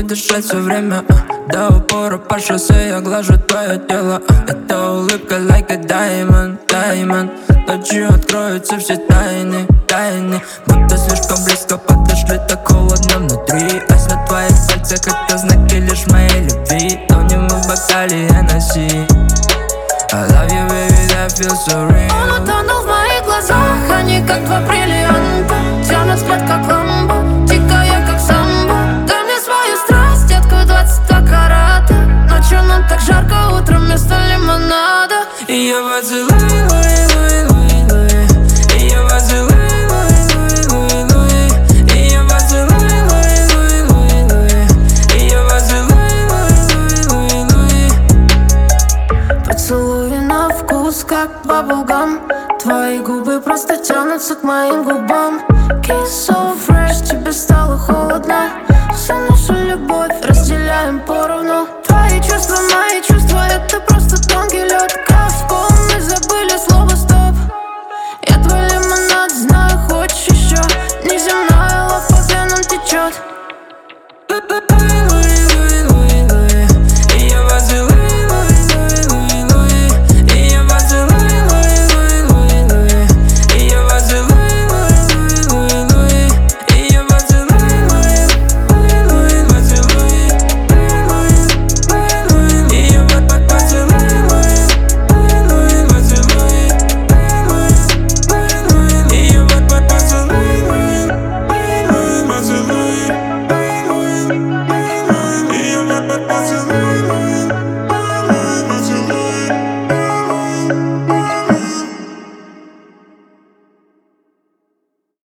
дышать все время. До упора по шоссе я глажу твое тело. Эта улыбка like a diamond, diamond. Ночью откроются все тайны, тайны. Будто слишком близко подошли, так холодно внутри. Айс на твоих пальцах, это знаки лишь моей любви. Тонем мы в бокале Hennessy. I love you, baby, that feels so real. Он утонул в моих глазах, они как два бриллианта. Тянут взгляд, как ламбо, дикая, как самбо. Дай мне свою страсть, детка, 22 карата. Ночью нам так жарко, утром вместо лимонада. И я поцелуй, луи, луи, луи, луи. И я поцелуй, луи, луи, луи, луи. И я поцелуй, луи, луи, луи, луи. И я поцелуй, луи, луи, луи, луи. Поцелуи на вкус, как баблгам. Твои губы просто тянутся к моим губам. Kiss so fresh, тебе стало холодно. Всю нашу любовь разделяем поровну. Твои чувства, мои чувства, это просто